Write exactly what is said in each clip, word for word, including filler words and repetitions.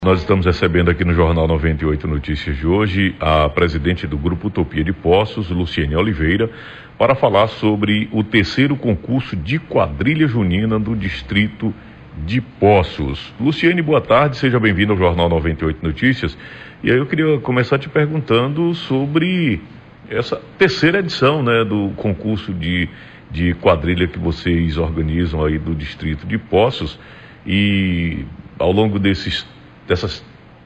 Nós estamos recebendo aqui no Jornal noventa e oito Notícias de hoje a presidente do Grupo Utopia de Poços, Luciene Oliveira, para falar sobre o terceiro concurso de quadrilha junina do Distrito de Poços. Luciene, boa tarde, seja bem-vinda ao Jornal noventa e oito Notícias. E aí eu queria começar te perguntando sobre essa terceira edição, né, do concurso de, de quadrilha que vocês organizam aí do Distrito de Poços. E ao longo desses Dessas,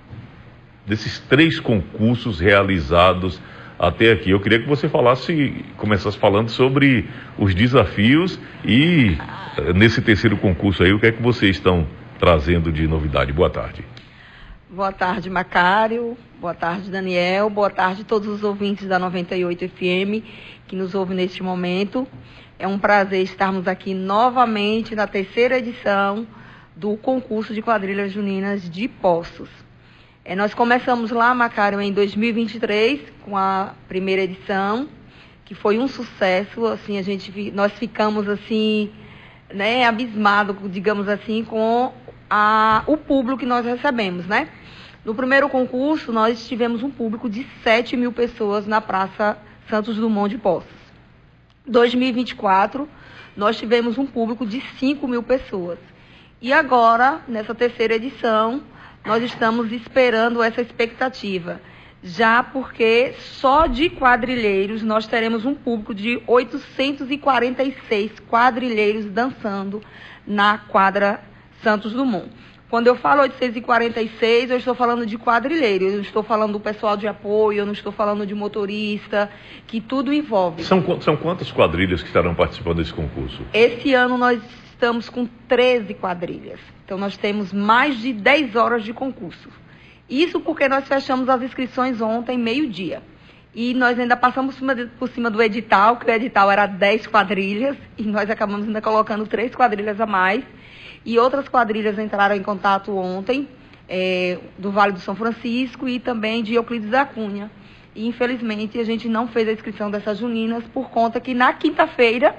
desses três concursos realizados até aqui, eu queria que você falasse, começasse falando sobre os desafios e nesse terceiro concurso aí, o que é que vocês estão trazendo de novidade? Boa tarde. Boa tarde, Macário. Boa tarde, Daniel. Boa tarde a todos os ouvintes da noventa e oito F M que nos ouvem neste momento. É um prazer estarmos aqui novamente na terceira edição do concurso de quadrilhas juninas de Poços. É, nós começamos lá, Macário, em dois mil e vinte e três, com a primeira edição, que foi um sucesso. Assim, a gente, nós ficamos assim, né, abismados, digamos assim, com a, o público que nós recebemos, né? No primeiro concurso, nós tivemos um público de sete mil pessoas na Praça Santos Dumont de Poços. dois mil e vinte e quatro, nós tivemos um público de cinco mil pessoas. E agora, nessa terceira edição, nós estamos esperando essa expectativa, já porque só de quadrilheiros nós teremos um público de oitocentos e quarenta e seis quadrilheiros dançando na quadra Santos Dumont. Quando eu falo oitocentos e quarenta e seis, eu estou falando de quadrilheiros, eu não estou falando do pessoal de apoio, eu não estou falando de motorista, que tudo envolve. São, são quantas quadrilhas que estarão participando desse concurso? Esse ano nós estamos com treze quadrilhas. Então, nós temos mais de dez horas de concurso. Isso porque nós fechamos as inscrições ontem, meio-dia. E nós ainda passamos por cima, de, por cima do edital, que o edital era dez quadrilhas, e nós acabamos ainda colocando três quadrilhas a mais. E outras quadrilhas entraram em contato ontem, é, do Vale do São Francisco e também de Euclides da Cunha. E, infelizmente, a gente não fez a inscrição dessas juninas por conta que na quinta-feira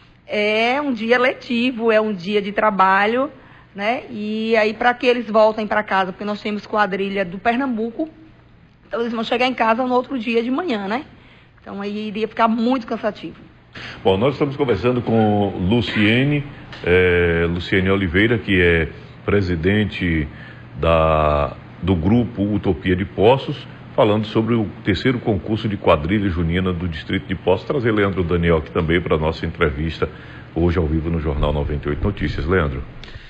é um dia letivo, é um dia de trabalho, né? E aí, para que eles voltem para casa, porque nós temos quadrilha do Pernambuco, então eles vão chegar em casa no outro dia de manhã, né? Então aí iria ficar muito cansativo. Bom, nós estamos conversando com Luciene, é, Luciene Oliveira, que é presidente da, do Grupo Utopia de Poços, falando sobre o terceiro concurso de quadrilha junina do Distrito de Poços. Trazer Leandro Daniel aqui também para a nossa entrevista hoje ao vivo no Jornal noventa e oito Notícias. Leandro.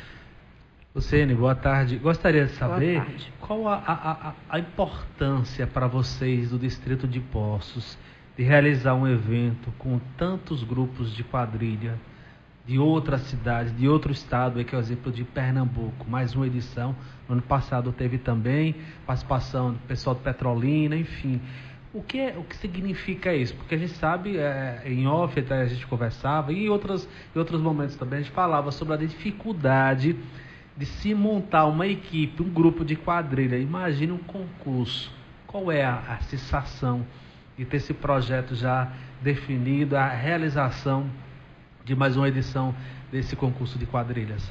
Luciene, boa tarde. Gostaria de saber qual a, a, a importância para vocês do Distrito de Poços de realizar um evento com tantos grupos de quadrilha de outras cidades, de outro estado, que é o exemplo de Pernambuco, mais uma edição. No ano passado teve também participação do pessoal de Petrolina, enfim. O que, é, o que significa isso? Porque a gente sabe, é, em off até a gente conversava, e em, outras, em outros momentos também a gente falava sobre a dificuldade de se montar uma equipe, um grupo de quadrilha. Imagine um concurso. Qual é a, a sensação de ter esse projeto já definido, a realização de mais uma edição desse concurso de quadrilhas?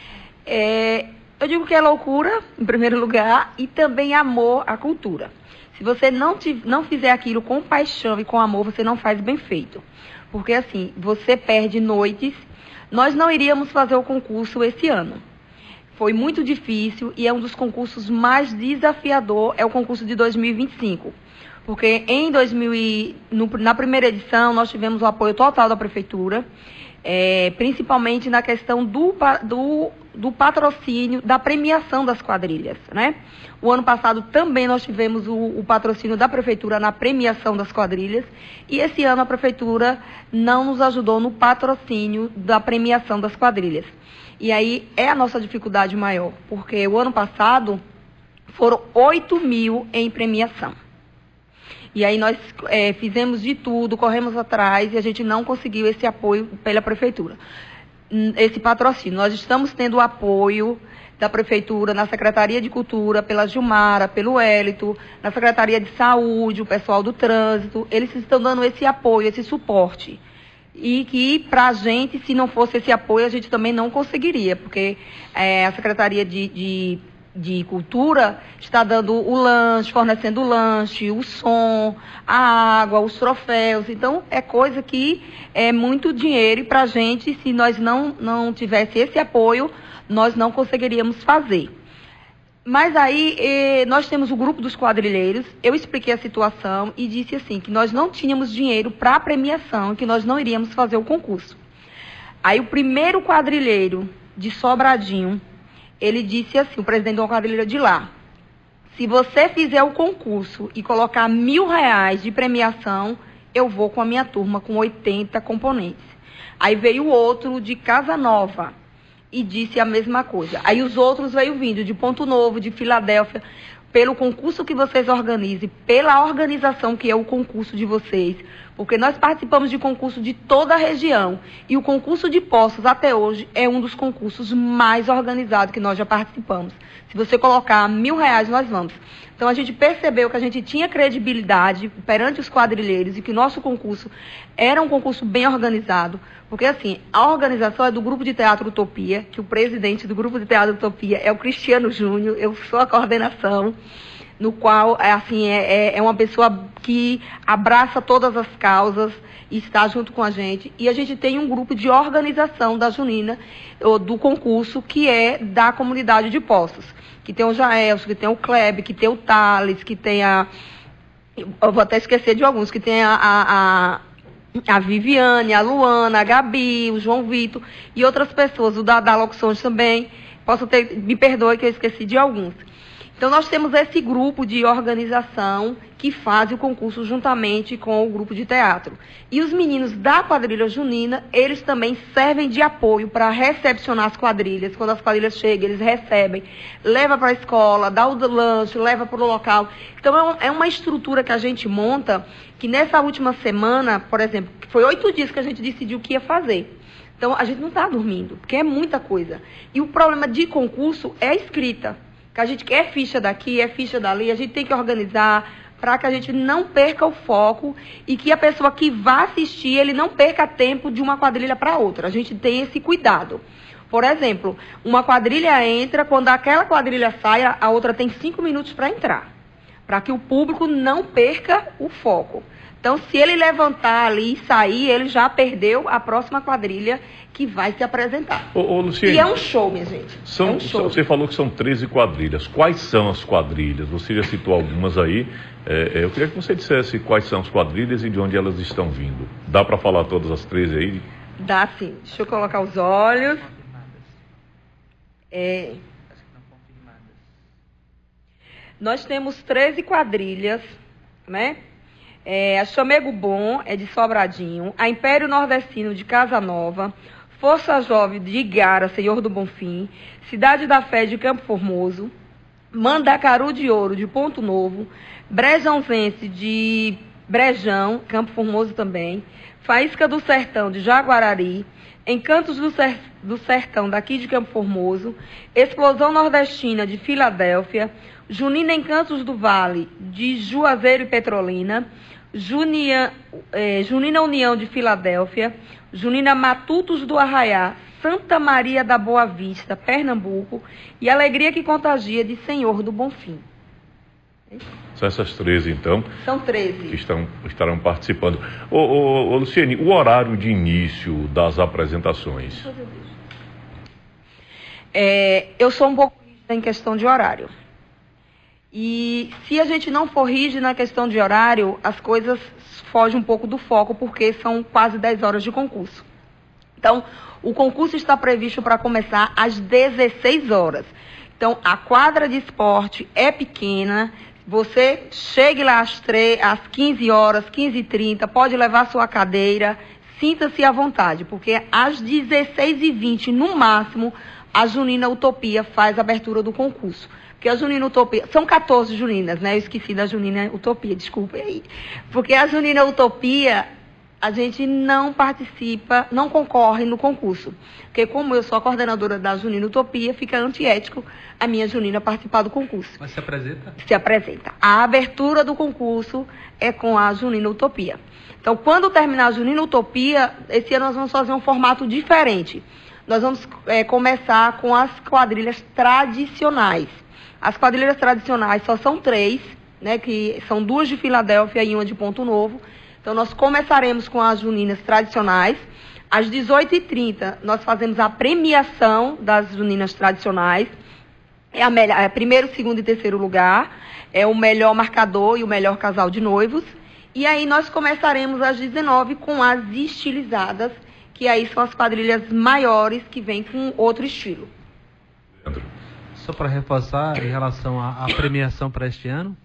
É, eu digo que é loucura, em primeiro lugar, e também amor à cultura. Se você não, te, não fizer aquilo com paixão e com amor, você não faz bem feito. Porque assim, você perde noites. Nós não iríamos fazer o concurso esse ano. Foi muito difícil e é um dos concursos mais desafiador, é o concurso de dois mil e vinte e cinco. Porque em dois mil e, no, na primeira edição nós tivemos o apoio total da Prefeitura, é, principalmente na questão do, do, do patrocínio, da premiação das quadrilhas, né? O ano passado também nós tivemos o, o patrocínio da Prefeitura na premiação das quadrilhas, e esse ano a Prefeitura não nos ajudou no patrocínio da premiação das quadrilhas. E aí é a nossa dificuldade maior, porque o ano passado foram oito mil em premiação. E aí nós é, fizemos de tudo, corremos atrás e a gente não conseguiu esse apoio pela Prefeitura, esse patrocínio. Nós estamos tendo o apoio da Prefeitura na Secretaria de Cultura, pela Gilmara, pelo Hélito, na Secretaria de Saúde, o pessoal do Trânsito. Eles estão dando esse apoio, esse suporte. E que, para a gente, se não fosse esse apoio, a gente também não conseguiria, porque é, a Secretaria de, de de cultura está dando o lanche, fornecendo o lanche, o som, a água, os troféus. Então, é coisa que é muito dinheiro e para a gente, se nós não, não tivesse esse apoio, nós não conseguiríamos fazer. Mas aí, eh, nós temos o grupo dos quadrilheiros, eu expliquei a situação e disse assim, que nós não tínhamos dinheiro para a premiação, que nós não iríamos fazer o concurso. Aí o primeiro quadrilheiro de Sobradinho, ele disse assim, o presidente de uma quadrilha de lá, se você fizer o concurso e colocar mil reais de premiação, eu vou com a minha turma com oitenta componentes. Aí veio outro de Casa Nova e disse a mesma coisa. Aí os outros veio vindo de Ponto Novo, de Filadélfia, pelo concurso que vocês organizem, pela organização que é o concurso de vocês, porque nós participamos de concurso de toda a região e o concurso de Poços até hoje é um dos concursos mais organizados que nós já participamos. Se você colocar mil reais, nós vamos. Então a gente percebeu que a gente tinha credibilidade perante os quadrilheiros e que o nosso concurso era um concurso bem organizado, porque assim, a organização é do Grupo de Teatro Utopia, que o presidente do Grupo de Teatro Utopia é o Cristiano Júnior, eu sou a coordenação, no qual assim, é, é uma pessoa que abraça todas as causas e está junto com a gente. E a gente tem um grupo de organização da Junina, do concurso, que é da comunidade de Poços, que tem o Jaelson, que tem o Kleb, que tem o Thales, que tem a... Eu vou até esquecer de alguns, que tem a, a, a, a Viviane, a Luana, a Gabi, o João Vitor e outras pessoas, o da, da Locuções também. Posso ter, me perdoe que eu esqueci de alguns. Então, nós temos esse grupo de organização que faz o concurso juntamente com o grupo de teatro. E os meninos da quadrilha junina, eles também servem de apoio para recepcionar as quadrilhas. Quando as quadrilhas chegam, eles recebem, leva para a escola, dá o lanche, leva para o local. Então, é uma estrutura que a gente monta, que nessa última semana, por exemplo, foi oito dias que a gente decidiu o que ia fazer. Então, a gente não está dormindo, porque é muita coisa. E o problema de concurso é a escrita. Que a gente quer ficha daqui, é ficha dali, a gente tem que organizar para que a gente não perca o foco e que a pessoa que vá assistir, ele não perca tempo de uma quadrilha para outra. A gente tem esse cuidado. Por exemplo, uma quadrilha entra, quando aquela quadrilha sai, a outra tem cinco minutos para entrar, para que o público não perca o foco. Então, se ele levantar ali e sair, ele já perdeu a próxima quadrilha que vai se apresentar. Ô, ô, Luciene, e é um show, minha gente. São, é um show. Você falou que são treze quadrilhas. Quais são as quadrilhas? Você já citou algumas aí. É, eu queria que você dissesse quais são as quadrilhas e de onde elas estão vindo. Dá para falar todas as treze aí? Dá sim. Deixa eu colocar os olhos. É... Nós temos treze quadrilhas, né? É, a Chamego Bom é de Sobradinho, a Império Nordestino de Casa Nova, Força Jovem de Igara, Senhor do Bonfim, Cidade da Fé de Campo Formoso, Mandacaru de Ouro de Ponto Novo, Brejãozense de Brejão, Campo Formoso também, Faísca do Sertão de Jaguarari, Encantos do, Ser, do Sertão daqui de Campo Formoso, Explosão Nordestina de Filadélfia, Junina Encantos do Vale de Juazeiro e Petrolina, Junia, eh, Junina União de Filadélfia, Junina Matutos do Arraiá, Santa Maria da Boa Vista, Pernambuco, e Alegria que Contagia de Senhor do Bonfim. São essas treze, então. São treze. Que estão, estarão participando. Ô, ô, ô, Luciene, o horário de início das apresentações? É, eu sou um pouco rígida em questão de horário. E se a gente não for rígido na questão de horário, as coisas fogem um pouco do foco, porque são quase dez horas de concurso. Então, o concurso está previsto para começar às dezesseis horas. Então, a quadra de esporte é pequena. Você chegue lá às, três, às quinze horas, quinze e trinta, pode levar sua cadeira, sinta-se à vontade, porque às dezesseis e vinte, no máximo, a Junina Utopia faz a abertura do concurso. Porque a Junina Utopia, são quatorze juninas, né? Eu esqueci da Junina Utopia, desculpa aí. Porque a Junina Utopia, a gente não participa, não concorre no concurso. Porque como eu sou a coordenadora da Junina Utopia, fica antiético a minha Junina participar do concurso. Mas se apresenta? Se apresenta. A abertura do concurso é com a Junina Utopia. Então, quando terminar a Junina Utopia, esse ano nós vamos fazer um formato diferente. Nós vamos é, começar com as quadrilhas tradicionais. As quadrilhas tradicionais só são três, né, que são duas de Filadélfia e uma de Ponto Novo. Então, nós começaremos com as juninas tradicionais. Às dezoito e trinta, nós fazemos a premiação das juninas tradicionais. É a melhor, é primeiro, segundo e terceiro lugar. É o melhor marcador e o melhor casal de noivos. E aí nós começaremos às dezenove com as estilizadas, que aí são as quadrilhas maiores que vêm com outro estilo. Só para reforçar em relação à, à premiação para este ano?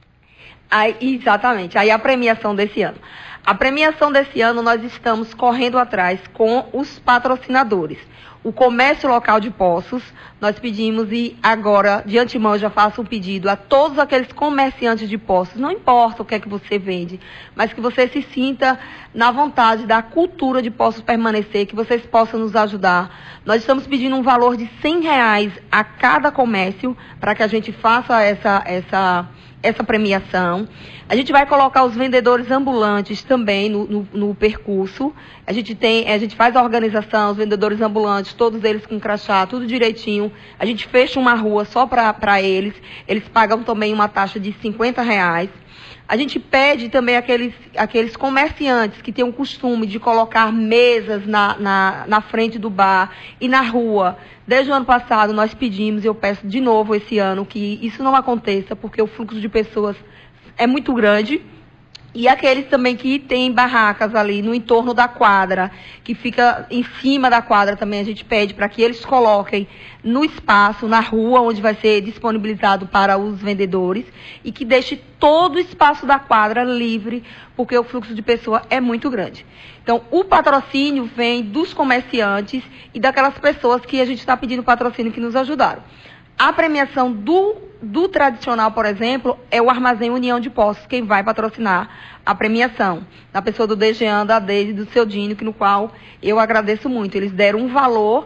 Aí, exatamente, aí a premiação desse ano. A premiação desse ano nós estamos correndo atrás com os patrocinadores. O comércio local de Poços, nós pedimos e agora, de antemão, eu já faço um pedido a todos aqueles comerciantes de Poços, não importa o que é que você vende, mas que você se sinta na vontade da cultura de Poços permanecer, que vocês possam nos ajudar. Nós estamos pedindo um valor de cem reais a cada comércio para que a gente faça essa, essa, essa premiação. A gente vai colocar os vendedores ambulantes também no, no, no percurso. A gente tem, a gente faz a organização, os vendedores ambulantes, todos eles com crachá, tudo direitinho. A gente fecha uma rua só para eles. Eles pagam também uma taxa de cinquenta reais. A gente pede também aqueles, aqueles comerciantes que têm o costume de colocar mesas na, na, na frente do bar e na rua. Desde o ano passado nós pedimos, e eu peço de novo esse ano, que isso não aconteça, porque o fluxo de pessoas é muito grande. E aqueles também que têm barracas ali no entorno da quadra, que fica em cima da quadra também, a gente pede para que eles coloquem no espaço, na rua, onde vai ser disponibilizado para os vendedores, e que deixe todo o espaço da quadra livre, porque o fluxo de pessoa é muito grande. Então, o patrocínio vem dos comerciantes e daquelas pessoas que a gente está pedindo patrocínio que nos ajudaram. A premiação do, do tradicional, por exemplo, é o Armazém União de Poços, quem vai patrocinar a premiação. Na pessoa do Dejean, da Deise e do Seu Dino, que no qual eu agradeço muito. Eles deram um valor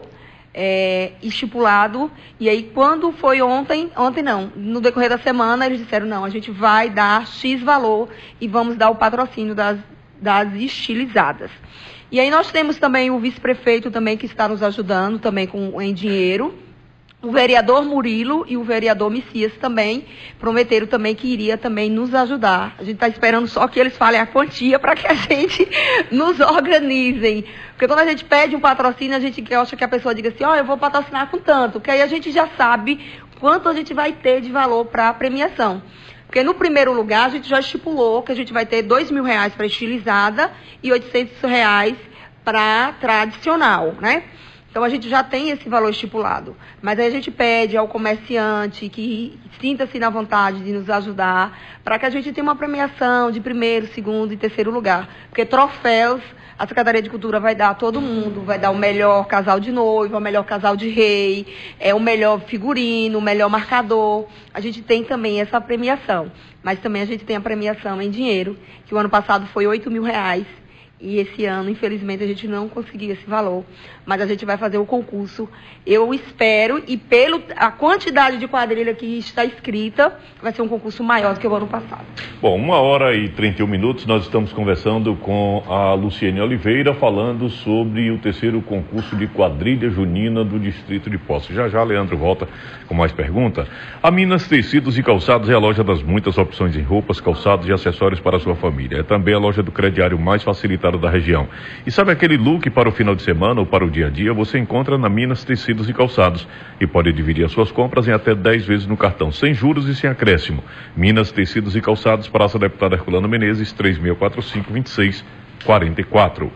é, estipulado, e aí quando foi ontem, ontem não, no decorrer da semana, eles disseram, não, a gente vai dar X valor e vamos dar o patrocínio das, das estilizadas. E aí nós temos também o vice-prefeito também que está nos ajudando também com, em dinheiro. O vereador Murilo e o vereador Messias também prometeram também que iria também nos ajudar. A gente está esperando só que eles falem a quantia para que a gente nos organizem. Porque quando a gente pede um patrocínio, a gente acha que a pessoa diga assim, ó, oh, eu vou patrocinar com tanto, que aí a gente já sabe quanto a gente vai ter de valor para a premiação. Porque no primeiro lugar a gente já estipulou que a gente vai ter dois mil reais para estilizada e oitocentos reais para tradicional, né? Então, a gente já tem esse valor estipulado. Mas aí a gente pede ao comerciante que sinta-se na vontade de nos ajudar para que a gente tenha uma premiação de primeiro, segundo e terceiro lugar. Porque troféus, a Secretaria de Cultura vai dar a todo mundo. Vai dar o melhor casal de noiva, o melhor casal de rei, é, o melhor figurino, o melhor marcador. A gente tem também essa premiação. Mas também a gente tem a premiação em dinheiro, que o ano passado foi oito mil reais. E esse ano, infelizmente, a gente não conseguiu esse valor. Mas a gente vai fazer o concurso. Eu espero, e pela quantidade de quadrilha que está escrita, vai ser um concurso maior do que o ano passado. Bom, uma hora e trinta e um minutos, nós estamos conversando com a Luciene Oliveira, falando sobre o terceiro concurso de quadrilha junina do Distrito de Poços. Já já, Leandro volta com mais pergunta. A Minas Tecidos e Calçados é a loja das muitas opções em roupas, calçados e acessórios para a sua família. É também a loja do crediário mais facilitada da região. E sabe aquele look para o final de semana ou para o dia a dia? Você encontra na Minas Tecidos e Calçados e pode dividir as suas compras em até dez vezes no cartão, sem juros e sem acréscimo. Minas Tecidos e Calçados, Praça Deputado Herculano Menezes, três seis quatro cinco, dois seis quatro quatro.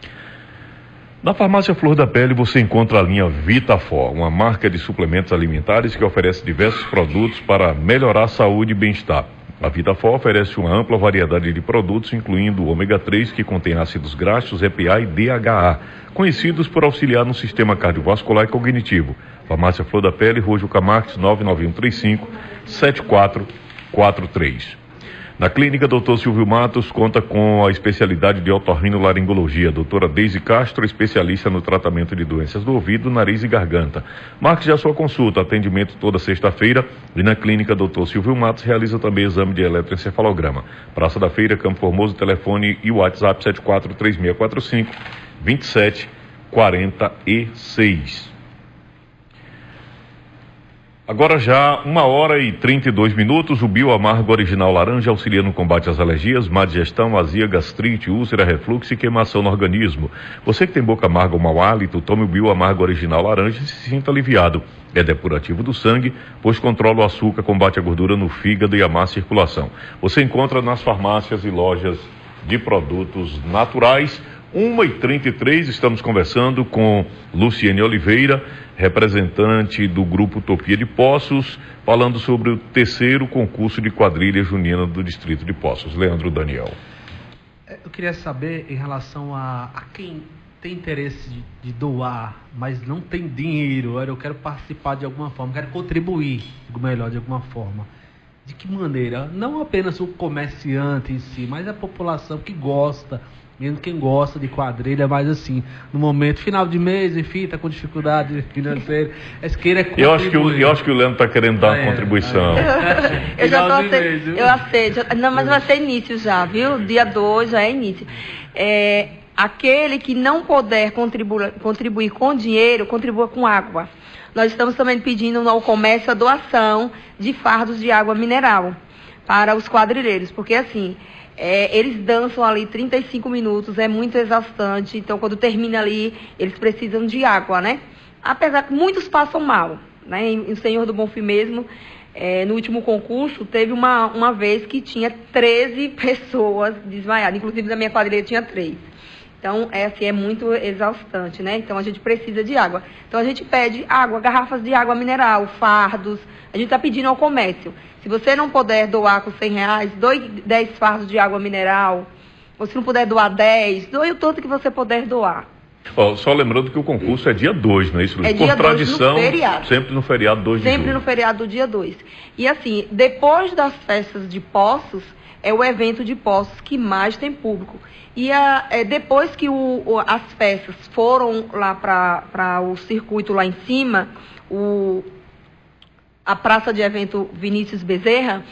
Na Farmácia Flor da Pele você encontra a linha Vitafor, uma marca de suplementos alimentares que oferece diversos produtos para melhorar a saúde e bem-estar. A Vitafor oferece uma ampla variedade de produtos, incluindo o ômega três, que contém ácidos graxos, E P A e D H A, conhecidos por auxiliar no sistema cardiovascular e cognitivo. Farmácia Flor da Pele, Rua Juca Marques, nove nove um três cinco, sete quatro quatro três. Na clínica doutor Silvio Matos conta com a especialidade de otorrinolaringologia. Doutora Deise Castro, especialista no tratamento de doenças do ouvido, nariz e garganta. Marque já sua consulta, atendimento toda sexta-feira. E na clínica doutor Silvio Matos realiza também exame de eletroencefalograma. Praça da Feira, Campo Formoso, telefone e WhatsApp sete quatro três seis quatro cinco, dois sete quatro seis. Agora já uma hora e trinta e dois minutos, o Bioamargo Original Laranja auxilia no combate às alergias, má digestão, azia, gastrite, úlcera, refluxo e queimação no organismo. Você que tem boca amarga ou mau hálito, tome o Bioamargo Original Laranja e se sinta aliviado. É depurativo do sangue, pois controla o açúcar, combate a gordura no fígado e a má circulação. Você encontra nas farmácias e lojas de produtos naturais. uma e trinta e três, estamos conversando com Luciene Oliveira, representante do Grupo Utopia de Poços, falando sobre o terceiro concurso de quadrilha junina do Distrito de Poços. Leandro Daniel. Eu queria saber em relação a, a quem tem interesse de, de doar, mas não tem dinheiro, eu quero participar de alguma forma, quero contribuir, digo melhor, de alguma forma. De que maneira? Não apenas o comerciante em si, mas a população que gosta, mesmo quem gosta de quadrilha, mas assim, no momento, final de mês, enfim, está com dificuldade financeira, es queira contribuir. Eu acho que o, eu acho que o Leandro está querendo dar ah, é, contribuição. É. Eu já tô aceito, eu aceito, não, mas vai ser início já, viu? Dia dois já é início. É, aquele que não puder contribuir, contribuir com dinheiro, contribua com água. Nós estamos também pedindo ao comércio a doação de fardos de água mineral para os quadrilheiros, porque assim, é, eles dançam ali trinta e cinco minutos, é muito exaustante, então quando termina ali, eles precisam de água, né? Apesar que muitos passam mal, né? E o Senhor do Bonfim mesmo, é, no último concurso, teve uma, uma vez que tinha treze pessoas desmaiadas, inclusive na minha quadrilha tinha três. Então, é, assim, é muito exaustante, né? Então, a gente precisa de água. Então, a gente pede água, garrafas de água mineral, fardos. A gente está pedindo ao comércio. Se você não puder doar com cem reais, doe dez fardos de água mineral. Ou se não puder doar dez, doe o tanto que você puder doar. Oh, só lembrando que o concurso é dia dois, não é isso? É Por dia tradição, dois no feriado. Sempre no feriado dois de julho. Sempre no feriado do dia dois. E assim, depois das festas de Poços, é o evento de Poços que mais tem público. E a, é, depois que o, o, as festas foram lá para o circuito lá em cima, o, a praça de evento Vinícius Bezerra,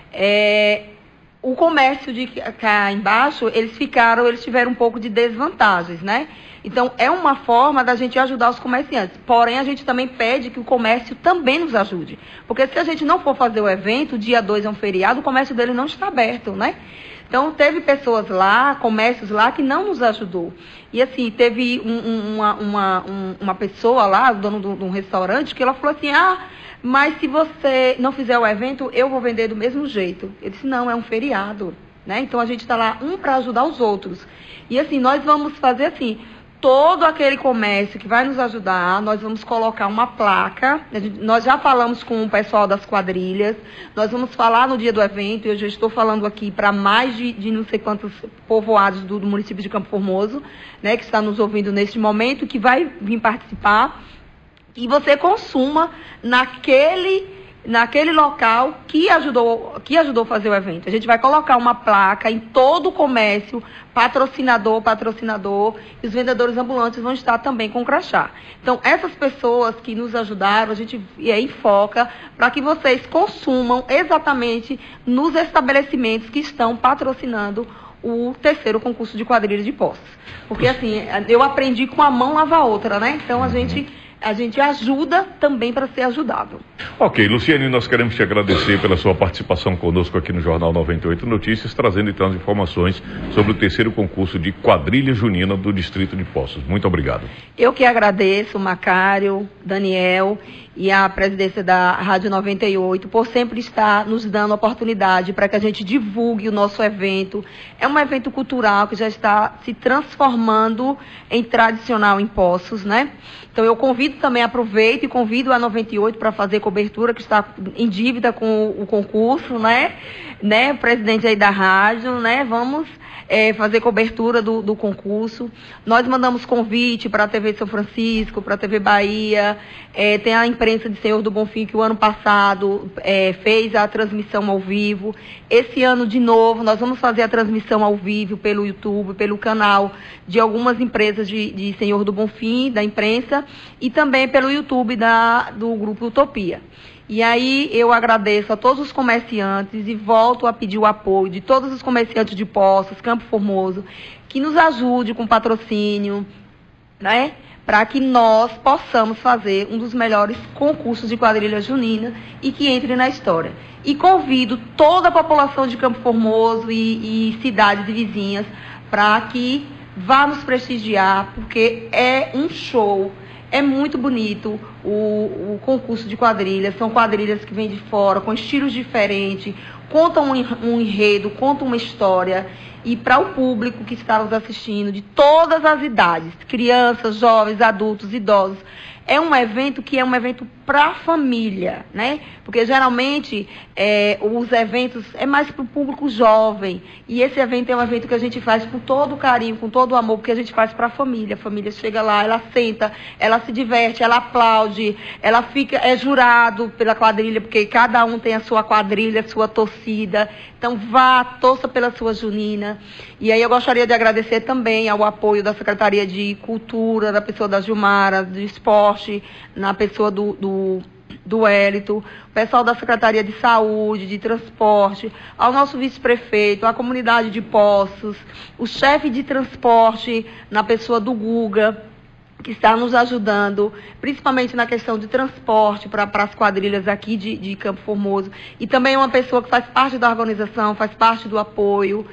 é, o comércio de cá embaixo, eles ficaram, eles tiveram um pouco de desvantagens, né? Então, é uma forma da gente ajudar os comerciantes. Porém, a gente também pede que o comércio também nos ajude. Porque se a gente não for fazer o evento, dia dois é um feriado, o comércio dele não está aberto, né? Então, teve pessoas lá, comércios lá, que não nos ajudou. E assim, teve um, um, uma, uma, um, uma pessoa lá, o dono de um restaurante, que ela falou assim, ah, mas se você não fizer o evento, eu vou vender do mesmo jeito. Eu disse, não, é um feriado, né? Então, a gente está lá, um para ajudar os outros. E assim, nós vamos fazer assim, todo aquele comércio que vai nos ajudar, nós vamos colocar uma placa, nós já falamos com o pessoal das quadrilhas, nós vamos falar no dia do evento, eu já estou falando aqui para mais de, de não sei quantos povoados do, do município de Campo Formoso, né, que está nos ouvindo neste momento, que vai vir participar, e você consuma naquele... naquele local que ajudou, que ajudou a fazer o evento. A gente vai colocar uma placa em todo o comércio, patrocinador, patrocinador, e os vendedores ambulantes vão estar também com crachá. Então, essas pessoas que nos ajudaram, a gente e aí foca para que vocês consumam exatamente nos estabelecimentos que estão patrocinando o terceiro concurso de quadrilha de Poços. Porque, assim, eu aprendi com a mão lava a outra, né? Então, a gente... a gente ajuda também para ser ajudado. Ok, Luciene, nós queremos te agradecer pela sua participação conosco aqui no Jornal noventa e oito Notícias, trazendo então as informações sobre o terceiro concurso de quadrilha junina do Distrito de Poços. Muito obrigado. Eu que agradeço, Macário, Daniel e a presidência da Rádio noventa e oito por sempre estar nos dando oportunidade para que a gente divulgue o nosso evento. É um evento cultural que já está se transformando em tradicional em Poços, né? Então eu convido também, aproveito e convido a noventa e oito para fazer cobertura, que está em dívida com o concurso, né? né? Presidente aí da rádio, né? Vamos é, fazer cobertura do, do concurso. Nós mandamos convite para a T V de São Francisco, para a T V Bahia, é, tem a imprensa de Senhor do Bonfim, que o ano passado é, fez a transmissão ao vivo. Esse ano, de novo, nós vamos fazer a transmissão ao vivo pelo YouTube, pelo canal de algumas empresas de, de Senhor do Bonfim, da imprensa, e também pelo YouTube da, do Grupo Utopia. E aí eu agradeço a todos os comerciantes e volto a pedir o apoio de todos os comerciantes de Poços, Campo Formoso, que nos ajude com patrocínio, né? para que nós possamos fazer um dos melhores concursos de quadrilha junina e que entre na história. E convido toda a população de Campo Formoso e, e cidades vizinhas para que vá nos prestigiar, porque é um show. É muito bonito o, o concurso de quadrilhas, são quadrilhas que vêm de fora, com estilos diferentes, contam um, um enredo, contam uma história. E para o público que está nos assistindo, de todas as idades, crianças, jovens, adultos, idosos, é um evento que é um evento para a família, né? Porque geralmente é, os eventos é mais para o público jovem. E esse evento é um evento que a gente faz com todo o carinho, com todo o amor, porque a gente faz para a família. A família chega lá, ela senta, ela se diverte, ela aplaude, ela fica, é jurado pela quadrilha, porque cada um tem a sua quadrilha, a sua torcida. Então vá, torça pela sua junina. E aí eu gostaria de agradecer também ao apoio da Secretaria de Cultura, da pessoa da Gilmara, do Esporte, na pessoa do, do, do Wellington, o pessoal da Secretaria de Saúde, de Transporte, ao nosso vice-prefeito, à comunidade de Poços, o chefe de transporte, na pessoa do Guga, que está nos ajudando, principalmente na questão de transporte para as quadrilhas aqui de, de Campo Formoso. E também uma pessoa que faz parte da organização, faz parte do apoio.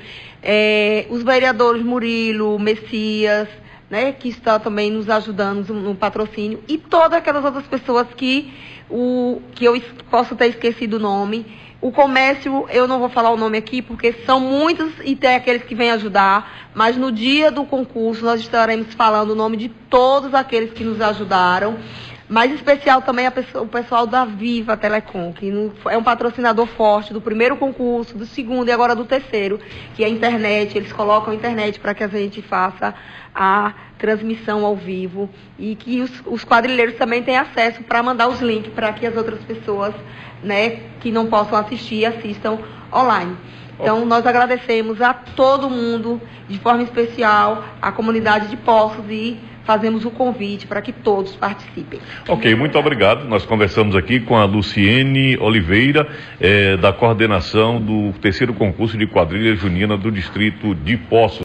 É, os vereadores Murilo, Messias, né, que estão também nos ajudando no, no patrocínio. E todas aquelas outras pessoas que, o, que eu posso ter esquecido o nome. O comércio, eu não vou falar o nome aqui, porque são muitos e tem aqueles que vêm ajudar, mas no dia do concurso nós estaremos falando o nome de todos aqueles que nos ajudaram, mas em especial também a pessoa, o pessoal da Viva Telecom, que é um patrocinador forte do primeiro concurso, do segundo e agora do terceiro, que é a internet. Eles colocam a internet para que a gente faça a transmissão ao vivo e que os, os quadrilheiros também têm acesso para mandar os links para que as outras pessoas, né, que não possam assistir, assistam online. Então, nós agradecemos a todo mundo, de forma especial, à comunidade de Poços, e fazemos o convite para que todos participem. Ok, muito obrigado. Nós conversamos aqui com a Luciene Oliveira, eh, da coordenação do terceiro concurso de quadrilha junina do distrito de Poços.